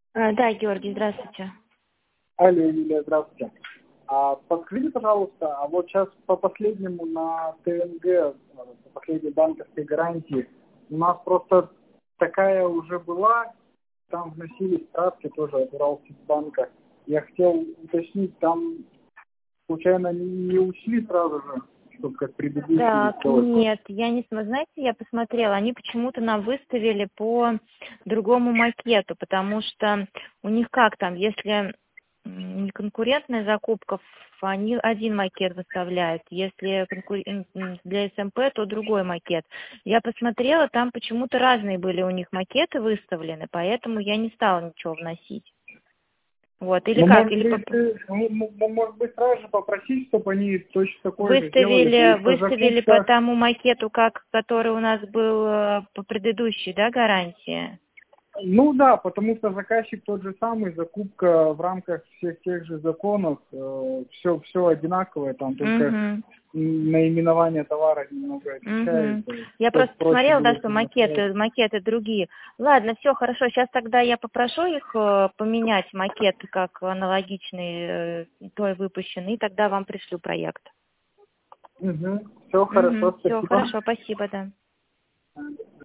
Да, Георгий, здравствуйте. Алло, Юлия, здравствуйте. Подскажите, пожалуйста, а вот сейчас по последнему на ТНГ, по последней банковской гарантии, у нас просто такая уже была, там вносились справки тоже от Уралсиббанка. Я хотел уточнить, там случайно не учли сразу же, чтобы как предыдущие Так, сделать? нет, я не знаю, знаете, я посмотрела, они почему-то нам выставили по другому макету, потому что у них как там, если не конкурентная закупка, они один макет выставляют, если для СМП, то другой макет. Я посмотрела, там почему-то разные были у них макеты выставлены, поэтому я не стала ничего вносить. Вот, или Ну, как, может быть, сразу же попросить, чтобы они точно такое же сделали. выставили по тому макету, который у нас был по предыдущей, да, гарантии? Ну да, потому что заказчик тот же самый, закупка в рамках всех тех же законов, все одинаковое, там только наименование товара немного отличается. Я просто посмотрела, да, что макеты другие. Ладно, все хорошо. Сейчас тогда я попрошу их поменять макет как аналогичный той выпущенный, и тогда вам пришлю проект. Все хорошо, Все спасибо. хорошо, спасибо, да.